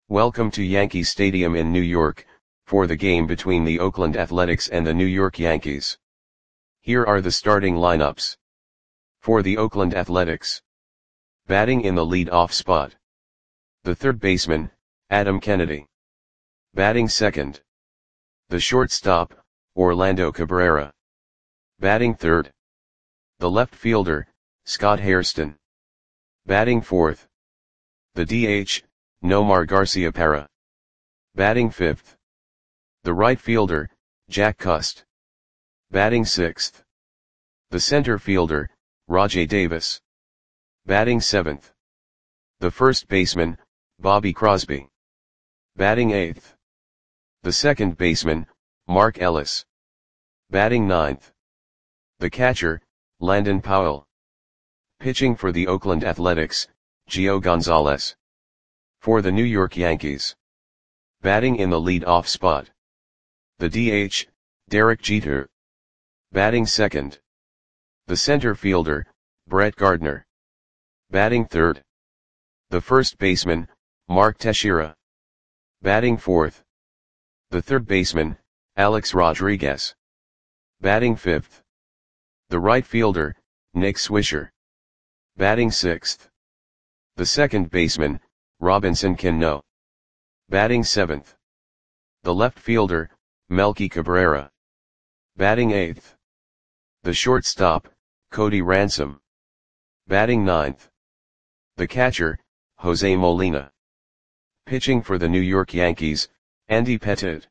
Welcome to Yankee Stadium in New York, for the game between the Oakland Athletics and the New York Yankees. Here are the starting lineups. For the Oakland Athletics. Batting in the lead-off spot. The third baseman, Adam Kennedy. Batting second. The shortstop, Orlando Cabrera. Batting third. The left fielder, Scott Hairston. Batting fourth. The DH, Nomar Garciaparra. Batting fifth. The right fielder, Jack Cust. Batting sixth. The center fielder, Rajai Davis. Batting seventh. The first baseman, Bobby Crosby. Batting eighth. The second baseman, Mark Ellis. Batting ninth. The catcher, Landon Powell. Pitching for the Oakland Athletics, Gio Gonzalez. For the New York Yankees. Batting in the lead-off spot. The DH, Derek Jeter. Batting second. The center fielder, Brett Gardner. Batting third. The first baseman, Mark Teixeira. Batting fourth. The third baseman, Alex Rodriguez. Batting fifth. The right fielder, Nick Swisher. Batting sixth. The second baseman, Robinson Cano. Batting seventh. The left fielder, Melky Cabrera. Batting eighth. The shortstop, Cody Ransom. Batting ninth. The catcher, Jose Molina. Pitching for the New York Yankees, Andy Pettitte.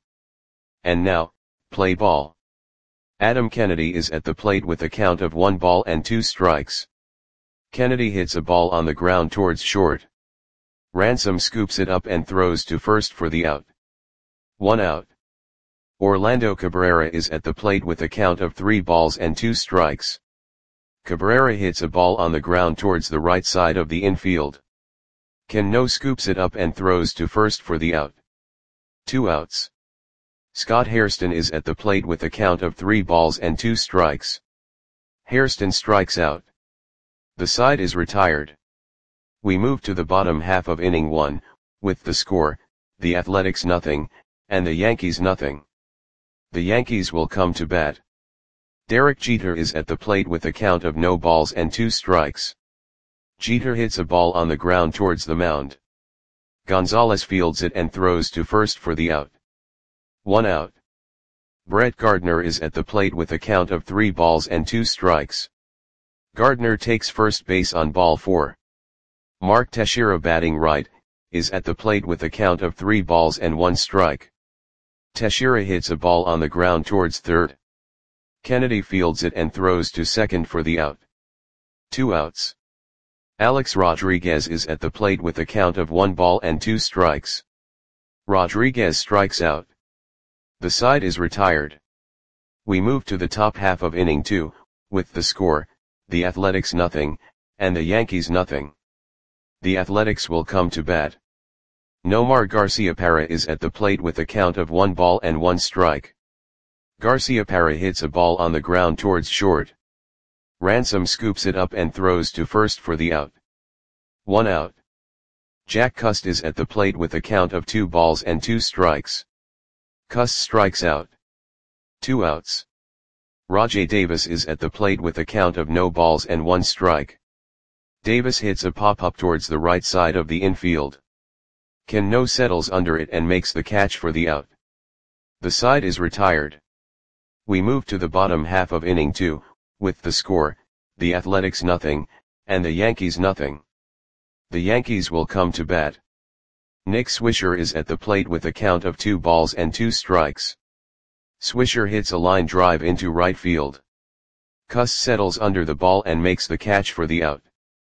And now, play ball. Adam Kennedy is at the plate with a count of 1 ball and 2 strikes. Kennedy hits a ball on the ground towards short. Ransom scoops it up and throws to first for the out. 1 out. Orlando Cabrera is at the plate with a count of 3 balls and 2 strikes. Cabrera hits a ball on the ground towards the right side of the infield. Cano scoops it up and throws to first for the out. 2 outs. Scott Hairston is at the plate with a count of 3 balls and 2 strikes. Hairston strikes out. The side is retired. We move to the bottom half of inning 1, with the score, the Athletics nothing, and the Yankees nothing. The Yankees will come to bat. Derek Jeter is at the plate with a count of no balls and 2 strikes. Jeter hits a ball on the ground towards the mound. Gonzalez fields it and throws to first for the out. 1 out. Brett Gardner is at the plate with a count of 3 balls and 2 strikes. Gardner takes first base on ball 4. Mark Teixeira, batting right, is at the plate with a count of 3 balls and 1 strike. Teixeira hits a ball on the ground towards third. Kennedy fields it and throws to second for the out. 2 outs. Alex Rodriguez is at the plate with a count of 1 ball and 2 strikes. Rodriguez strikes out. The side is retired. We move to the top half of inning 2, with the score, the Athletics nothing, and the Yankees nothing. The Athletics will come to bat. Nomar Garciaparra is at the plate with a count of 1 ball and 1 strike. Garciaparra hits a ball on the ground towards short. Ransom scoops it up and throws to first for the out. 1 out. Jack Cust is at the plate with a count of 2 balls and 2 strikes. Cust strikes out. 2 outs. Rajai Davis is at the plate with a count of no balls and 1 strike. Davis hits a pop-up towards the right side of the infield. Cano settles under it and makes the catch for the out. The side is retired. We move to the bottom half of inning 2, with the score, the Athletics nothing, and the Yankees nothing. The Yankees will come to bat. Nick Swisher is at the plate with a count of 2 balls and 2 strikes. Swisher hits a line drive into right field. Cust settles under the ball and makes the catch for the out.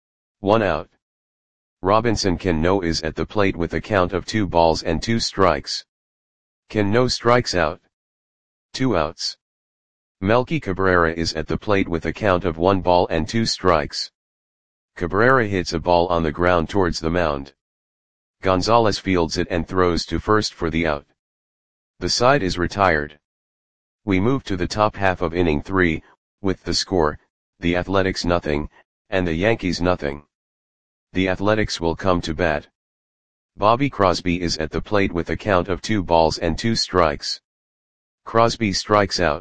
1 out. Robinson Cano is at the plate with a count of 2 balls and 2 strikes. Cano strikes out. 2 outs. Melky Cabrera is at the plate with a count of 1 ball and 2 strikes. Cabrera hits a ball on the ground towards the mound. Gonzalez fields it and throws to first for the out. The side is retired. We move to the top half of inning 3, with the score, the Athletics nothing, and the Yankees nothing. The Athletics will come to bat. Bobby Crosby is at the plate with a count of 2 balls and 2 strikes. Crosby strikes out.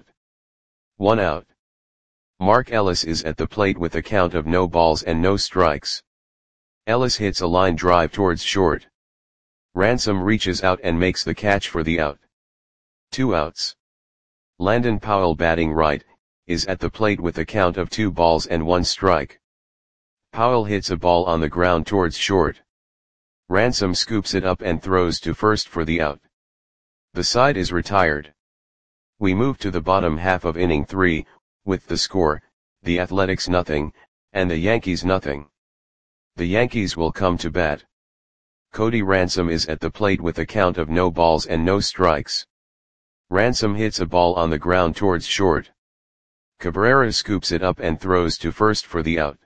1 out. Mark Ellis is at the plate with a count of no balls and no strikes. Ellis hits a line drive towards short. Ransom reaches out and makes the catch for the out. 2 outs. Landon Powell, batting right, is at the plate with a count of 2 balls and 1 strike. Powell hits a ball on the ground towards short. Ransom scoops it up and throws to first for the out. The side is retired. We move to the bottom half of inning 3, with the score, the Athletics nothing, and the Yankees nothing. The Yankees will come to bat. Cody Ransom is at the plate with a count of no balls and no strikes. Ransom hits a ball on the ground towards short. Cabrera scoops it up and throws to first for the out.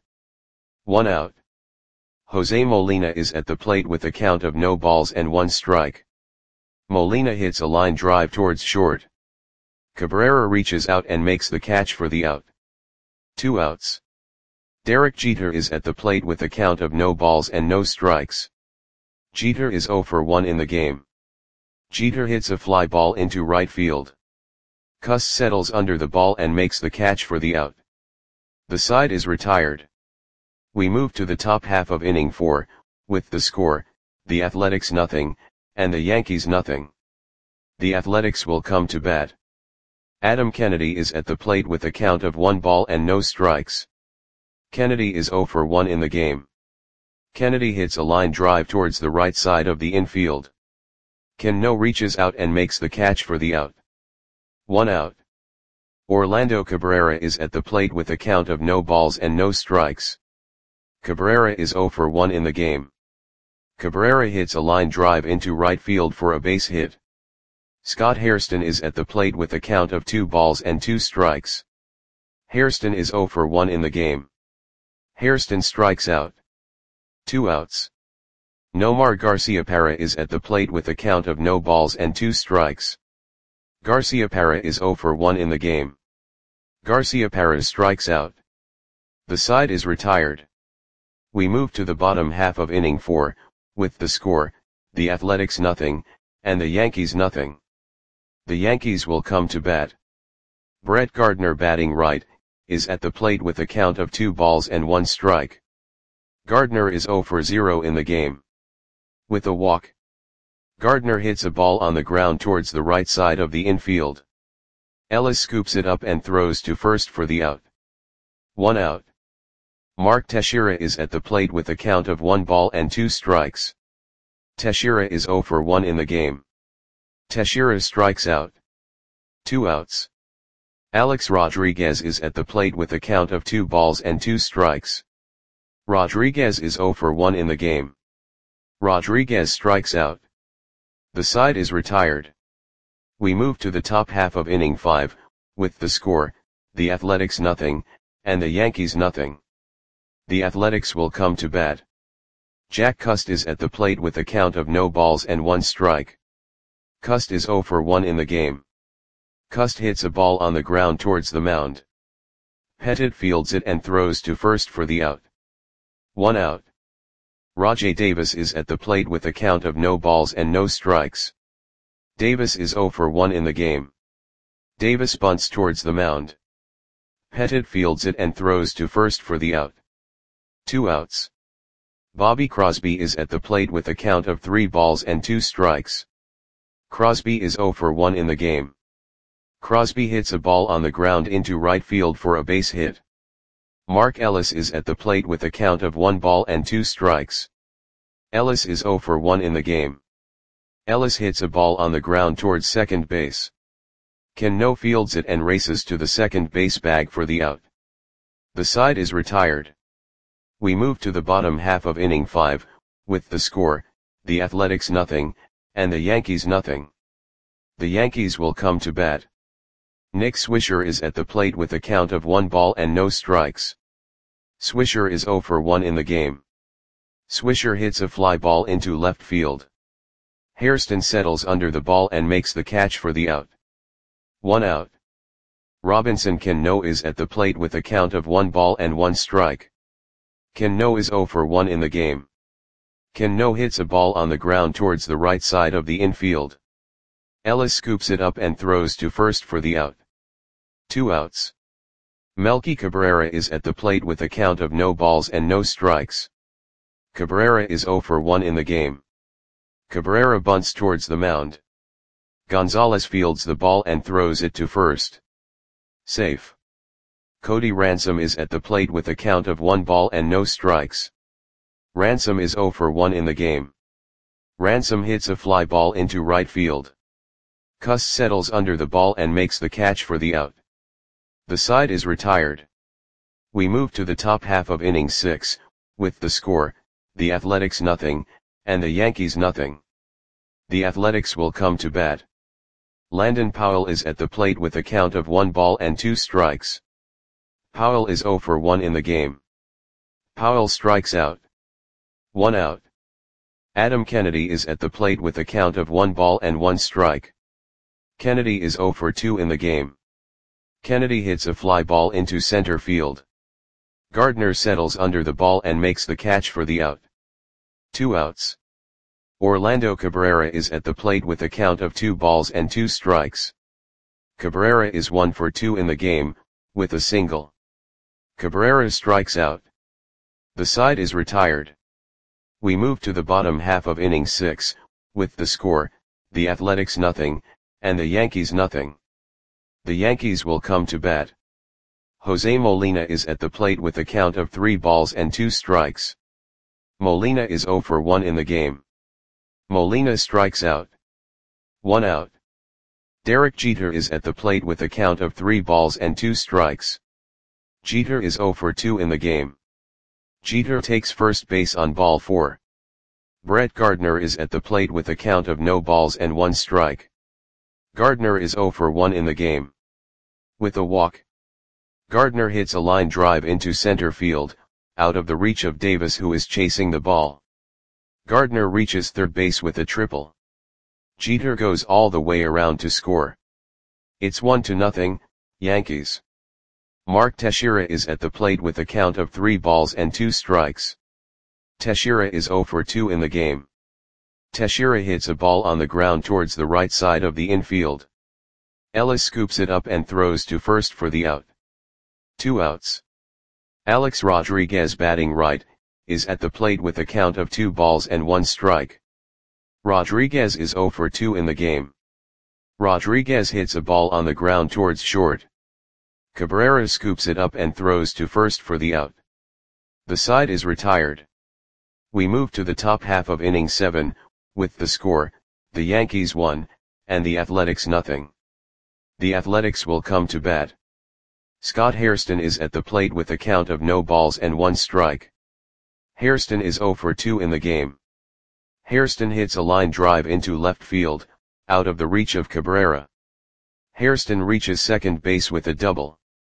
1 out. Jose Molina is at the plate with a count of no balls and 1 strike. Molina hits a line drive towards short. Cabrera reaches out and makes the catch for the out. 2 outs. Derek Jeter is at the plate with a count of no balls and no strikes. Jeter is 0 for 1 in the game. Jeter hits a fly ball into right field. Cust settles under the ball and makes the catch for the out. The side is retired. We move to the top half of inning 4, with the score, the Athletics nothing, and the Yankees nothing. The Athletics will come to bat. Adam Kennedy is at the plate with a count of 1 ball and no strikes. Kennedy is 0 for 1 in the game. Kennedy hits a line drive towards the right side of the infield. Cano reaches out and makes the catch for the out. 1 out. Orlando Cabrera is at the plate with a count of no balls and no strikes. Cabrera is 0 for 1 in the game. Cabrera hits a line drive into right field for a base hit. Scott Hairston is at the plate with a count of 2 balls and 2 strikes. Hairston is 0 for 1 in the game. Hairston strikes out. 2 outs. Nomar Garciaparra is at the plate with a count of no balls and 2 strikes. Garciaparra is 0 for 1 in the game. Garciaparra strikes out. The side is retired. We move to the bottom half of inning 4, with the score, the Athletics nothing, and the Yankees nothing. The Yankees will come to bat. Brett Gardner, batting right, is at the plate with a count of 2 balls and 1 strike. Gardner is 0 for 0 in the game. With a walk. Gardner hits a ball on the ground towards the right side of the infield. Ellis scoops it up and throws to first for the out. 1 out. Mark Teixeira is at the plate with a count of 1 ball and 2 strikes. Teixeira is 0 for 1 in the game. Teixeira strikes out. 2 outs. Alex Rodriguez is at the plate with a count of 2 balls and 2 strikes. Rodriguez is 0 for 1 in the game. Rodriguez strikes out. The side is retired. We move to the top half of inning 5, with the score, the Athletics nothing, and the Yankees nothing. The Athletics will come to bat. Jack Cust is at the plate with a count of no balls and 1 strike. Cust is 0 for 1 in the game. Cust hits a ball on the ground towards the mound. Pettit fields it and throws to first for the out. 1 out. Rajai Davis is at the plate with a count of no balls and no strikes. Davis is 0 for 1 in the game. Davis bunts towards the mound. Pettit fields it and throws to first for the out. 2 outs. Bobby Crosby is at the plate with a count of 3 balls and 2 strikes. Crosby is 0 for 1 in the game. Crosby hits a ball on the ground into right field for a base hit. Mark Ellis is at the plate with a count of 1 ball and 2 strikes. Ellis is 0 for 1 in the game. Ellis hits a ball on the ground towards second base. Cano fields it and races to the second base bag for the out. The side is retired. We move to the bottom half of inning 5, with the score, the Athletics nothing, and the Yankees nothing. The Yankees will come to bat. Nick Swisher is at the plate with a count of 1 ball and no strikes. Swisher is 0 for 1 in the game. Swisher hits a fly ball into left field. Hairston settles under the ball and makes the catch for the out. 1 out. Robinson Cano is at the plate with a count of 1 ball and 1 strike. Cano is 0 for 1 in the game. Cano hits a ball on the ground towards the right side of the infield. Ellis scoops it up and throws to first for the out. 2 outs. Melky Cabrera is at the plate with a count of no balls and no strikes. Cabrera is 0 for 1 in the game. Cabrera bunts towards the mound. Gonzalez fields the ball and throws it to first. Safe. Cody Ransom is at the plate with a count of 1 ball and no strikes. Ransom is 0 for 1 in the game. Ransom hits a fly ball into right field. Cuss settles under the ball and makes the catch for the out. The side is retired. We move to the top half of inning 6, with the score, the Athletics nothing, and the Yankees nothing. The Athletics will come to bat. Landon Powell is at the plate with a count of 1 ball and 2 strikes. Powell is 0 for 1 in the game. Powell strikes out. 1 out. Adam Kennedy is at the plate with a count of 1 ball and 1 strike. Kennedy is 0 for 2 in the game. Kennedy hits a fly ball into center field. Gardner settles under the ball and makes the catch for the out. 2 outs. Orlando Cabrera is at the plate with a count of 2 balls and 2 strikes. Cabrera is 1 for 2 in the game, with a single. Cabrera strikes out. The side is retired. We move to the bottom half of inning 6, with the score, the Athletics nothing, and the Yankees nothing. The Yankees will come to bat. Jose Molina is at the plate with a count of 3 balls and 2 strikes. Molina is 0 for 1 in the game. Molina strikes out. 1 out. Derek Jeter is at the plate with a count of 3 balls and 2 strikes. Jeter is 0 for 2 in the game. Jeter takes first base on ball 4. Brett Gardner is at the plate with a count of no balls and 1 strike. Gardner is 0 for 1 in the game. With a walk. Gardner hits a line drive into center field, out of the reach of Davis who is chasing the ball. Gardner reaches third base with a triple. Jeter goes all the way around to score. It's 1-0, Yankees. Mark Teixeira is at the plate with a count of 3 balls and 2 strikes. Teixeira is 0 for 2 in the game. Teixeira hits a ball on the ground towards the right side of the infield. Ellis scoops it up and throws to first for the out. 2 outs. Alex Rodriguez, batting right, is at the plate with a count of 2 balls and 1 strike. Rodriguez is 0 for 2 in the game. Rodriguez hits a ball on the ground towards short. Cabrera scoops it up and throws to first for the out. The side is retired. We move to the top half of inning 7, with the score, the Yankees 1, and the Athletics nothing. The Athletics will come to bat. Scott Hairston is at the plate with a count of no balls and 1 strike. Hairston is 0 for 2 in the game. Hairston hits a line drive into left field, out of the reach of Cabrera. Hairston reaches second base with a double.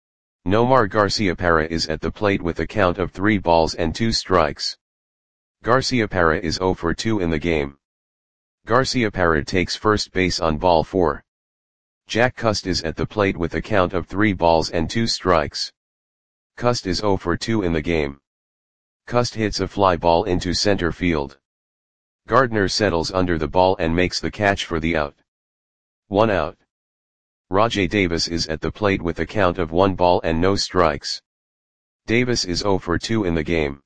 Nomar Garciaparra is at the plate with a count of 3 balls and 2 strikes. Garciaparra is 0 for 2 in the game. Garciaparra takes first base on ball 4. Jack Cust is at the plate with a count of 3 balls and 2 strikes. Cust is 0 for 2 in the game. Cust hits a fly ball into center field. Gardner settles under the ball and makes the catch for the out. 1 out. Rajai Davis is at the plate with a count of 1 ball and no strikes. Davis is 0 for 2 in the game.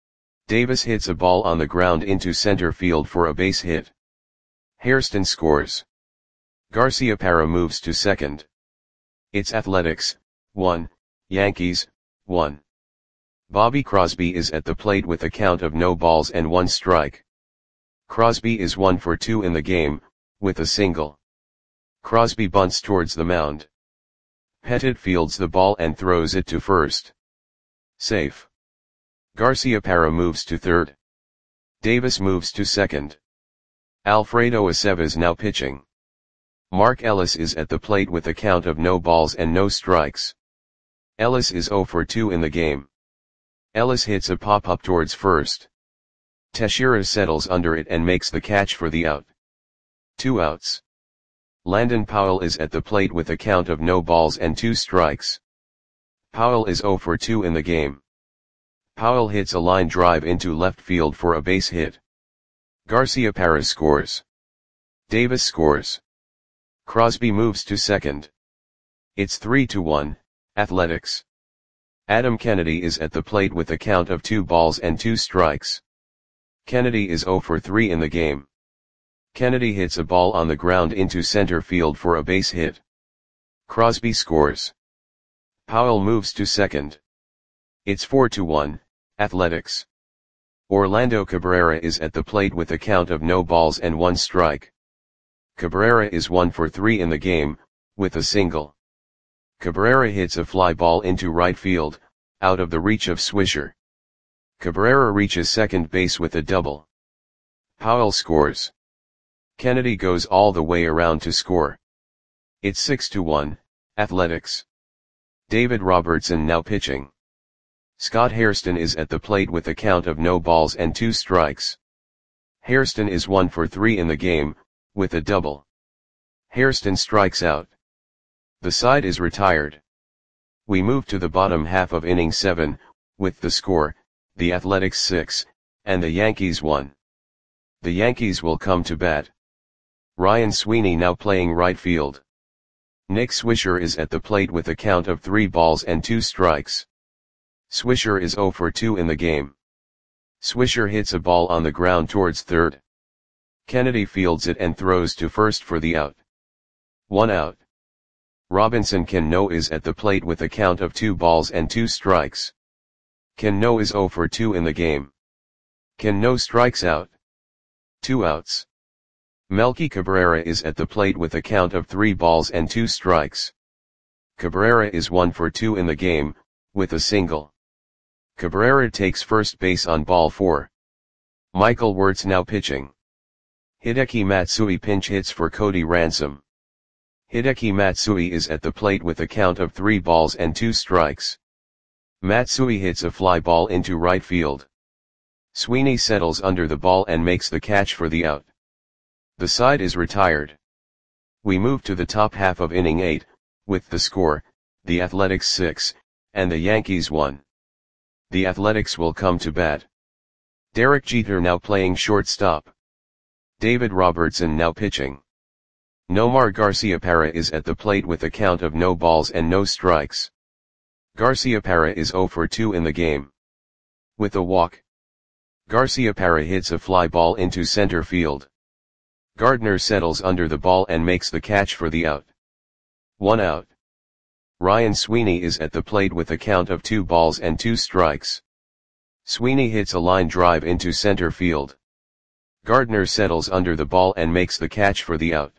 Davis hits a ball on the ground into center field for a base hit. Hairston scores. Garciaparra moves to second. It's Athletics 1, Yankees 1. Bobby Crosby is at the plate with a count of no balls and 1 strike. Crosby is 1 for 2 in the game, with a single. Crosby bunts towards the mound. Pettit fields the ball and throws it to first. Safe. Garciaparra moves to third. Davis moves to second. Alfredo Aceves now pitching. Mark Ellis is at the plate with a count of no balls and no strikes. Ellis is 0 for 2 in the game. Ellis hits a pop-up towards first. Teixeira settles under it and makes the catch for the out. 2 outs. Landon Powell is at the plate with a count of no balls and 2 strikes. Powell is 0 for 2 in the game. Powell hits a line drive into left field for a base hit. Garciaparra scores. Davis scores. Crosby moves to second. It's 3-1, Athletics. Adam Kennedy is at the plate with a count of 2 balls and 2 strikes. Kennedy is 0 for 3 in the game. Kennedy hits a ball on the ground into center field for a base hit. Crosby scores. Powell moves to second. It's 4-1, Athletics. Orlando Cabrera is at the plate with a count of no balls and 1 strike. Cabrera is 1 for 3 in the game, with a single. Cabrera hits a fly ball into right field, out of the reach of Swisher. Cabrera reaches second base with a double. Powell scores. Kennedy goes all the way around to score. It's 6-1, Athletics. David Robertson now pitching. Scott Hairston is at the plate with a count of no balls and 2 strikes. Hairston is 1 for 3 in the game, with a double. Hairston strikes out. The side is retired. We move to the bottom half of inning 7, with the score, the Athletics 6, and the Yankees 1. The Yankees will come to bat. Ryan Sweeney now playing right field. Nick Swisher is at the plate with a count of 3 balls and 2 strikes. Swisher is 0 for 2 in the game. Swisher hits a ball on the ground towards third. Kennedy fields it and throws to first for the out. 1 out. Robinson Cano is at the plate with a count of 2 balls and 2 strikes. Cano is 0 for 2 in the game. Cano strikes out. 2 outs. Melky Cabrera is at the plate with a count of 3 balls and 2 strikes. Cabrera is 1 for 2 in the game, with a single. Cabrera takes first base on ball 4. Michael Wirtz now pitching. Hideki Matsui pinch hits for Cody Ransom. Hideki Matsui is at the plate with a count of 3 balls and 2 strikes. Matsui hits a fly ball into right field. Sweeney settles under the ball and makes the catch for the out. The side is retired. We move to the top half of inning 8, with the score, the Athletics 6, and the Yankees 1. The Athletics will come to bat. Derek Jeter now playing shortstop. David Robertson now pitching. Nomar Garciaparra is at the plate with a count of no balls and no strikes. Garciaparra is 0 for 2 in the game. With a walk. Garciaparra hits a fly ball into center field. Gardner settles under the ball and makes the catch for the out. 1 out. Ryan Sweeney is at the plate with a count of 2 balls and 2 strikes. Sweeney hits a line drive into center field. Gardner settles under the ball and makes the catch for the out.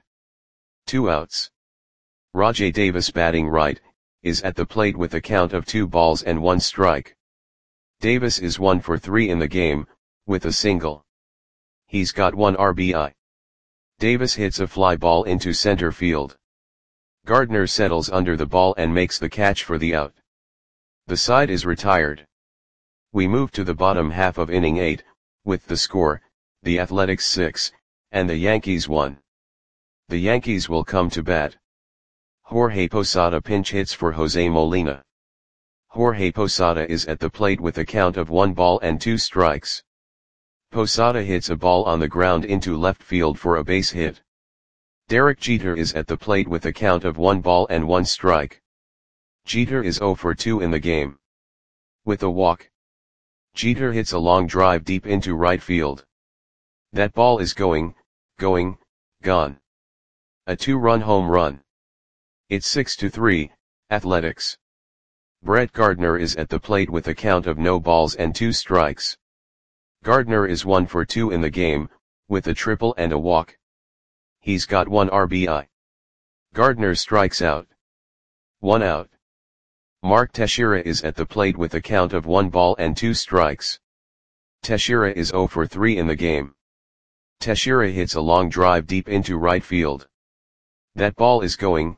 2 outs. Rajai Davis batting right, is at the plate with a count of 2 balls and 1 strike. Davis is 1 for 3 in the game, with a single. He's got 1 RBI. Davis hits a fly ball into center field. Gardner settles under the ball and makes the catch for the out. The side is retired. We move to the bottom half of inning 8, with the score, the Athletics 6, and the Yankees 1. The Yankees will come to bat. Jorge Posada pinch hits for Jose Molina. Jorge Posada is at the plate with a count of 1 ball and 2 strikes. Posada hits a ball on the ground into left field for a base hit. Derek Jeter is at the plate with a count of 1 ball and 1 strike. Jeter is 0 for 2 in the game. With a walk. Jeter hits a long drive deep into right field. That ball is gone. A 2-run home run. It's 6-3, Athletics. Brett Gardner is at the plate with a count of no balls and 2 strikes. Gardner is 1 for 2 in the game, with a triple and a walk. He's got 1 RBI. Gardner strikes out. 1 out. Mark Teixeira is at the plate with a count of 1 ball and 2 strikes. Teixeira is 0 for 3 in the game. Teixeira hits a long drive deep into right field. That ball is gone.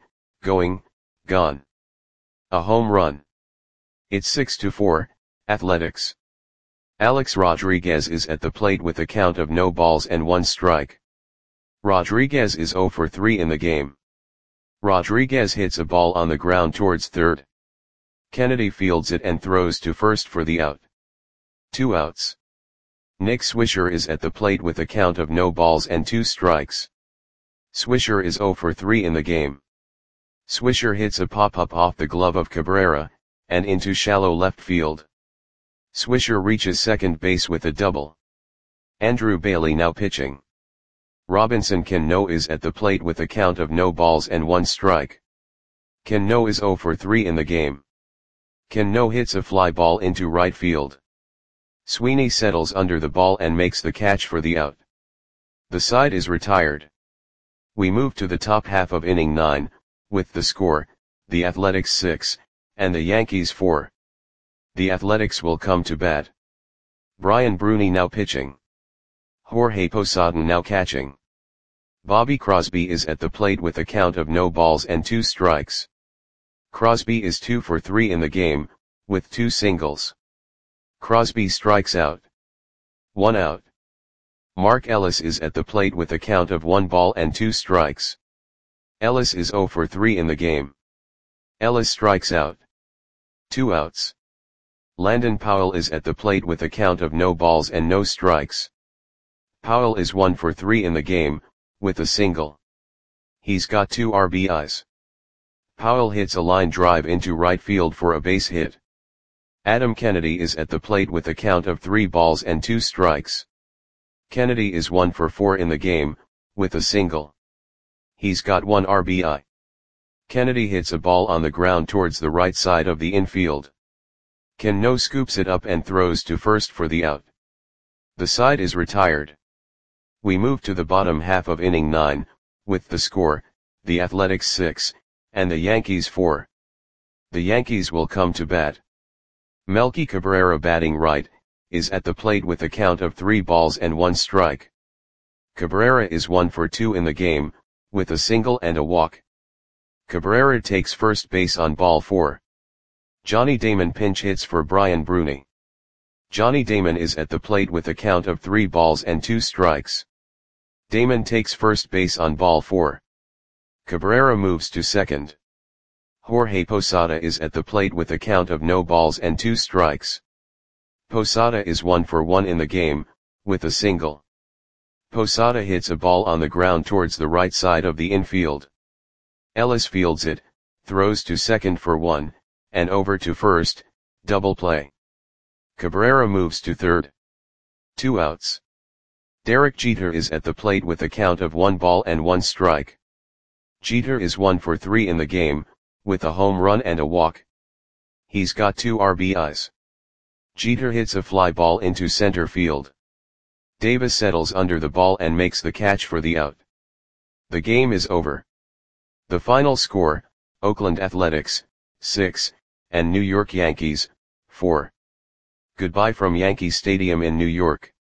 A home run. It's 6-4, Athletics. Alex Rodriguez is at the plate with a count of no balls and 1 strike. Rodriguez is 0 for 3 in the game. Rodriguez hits a ball on the ground towards third. Kennedy fields it and throws to first for the out. 2 outs. Nick Swisher is at the plate with a count of no balls and 2 strikes. Swisher is 0 for 3 in the game. Swisher hits a pop-up off the glove of Cabrera, and into shallow left field. Swisher reaches second base with a double. Andrew Bailey now pitching. Robinson Cano is at the plate with a count of no balls and 1 strike. Cano is 0 for 3 in the game. Cano hits a fly ball into right field. Sweeney settles under the ball and makes the catch for the out. The side is retired. We move to the top half of inning 9, with the score, the Athletics 6, and the Yankees 4. The Athletics will come to bat. Brian Bruni now pitching. Jorge Posada now catching. Bobby Crosby is at the plate with a count of no balls and 2 strikes. Crosby is 2 for 3 in the game, with 2 singles. Crosby strikes out. 1 out. Mark Ellis is at the plate with a count of 1 ball and 2 strikes. Ellis is 0 for 3 in the game. Ellis strikes out. 2 outs. Landon Powell is at the plate with a count of no balls and no strikes. Powell is 1 for 3 in the game, with a single. He's got 2 RBIs. Powell hits a line drive into right field for a base hit. Adam Kennedy is at the plate with a count of 3 balls and 2 strikes. Kennedy is 1 for 4 in the game, with a single. He's got 1 RBI. Kennedy hits a ball on the ground towards the right side of the infield. Cano scoops it up and throws to first for the out. The side is retired. We move to the bottom half of inning 9, with the score, the Athletics 6, and the Yankees 4. The Yankees will come to bat. Melky Cabrera batting right, is at the plate with a count of 3 balls and 1 strike. Cabrera is 1 for 2 in the game, with a single and a walk. Cabrera takes first base on ball 4. Johnny Damon pinch hits for Brian Bruni. Johnny Damon is at the plate with a count of 3 balls and 2 strikes. Damon takes first base on ball 4. Cabrera moves to second. Jorge Posada is at the plate with a count of no balls and 2 strikes. Posada is 1 for 1 in the game, with a single. Posada hits a ball on the ground towards the right side of the infield. Ellis fields it, throws to second for 1, and over to first, double play. Cabrera moves to third. 2 outs. Derek Jeter is at the plate with a count of 1 ball and 1 strike. Jeter is 1 for 3 in the game, with a home run and a walk. He's got 2 RBIs. Jeter hits a fly ball into center field. Davis settles under the ball and makes the catch for the out. The game is over. The final score, Oakland Athletics, 6, and New York Yankees, 4. Goodbye from Yankee Stadium in New York.